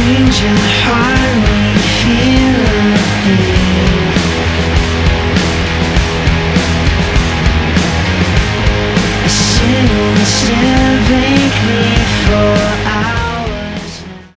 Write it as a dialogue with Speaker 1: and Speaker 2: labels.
Speaker 1: strange and hardly feel a thing. A single mistake me.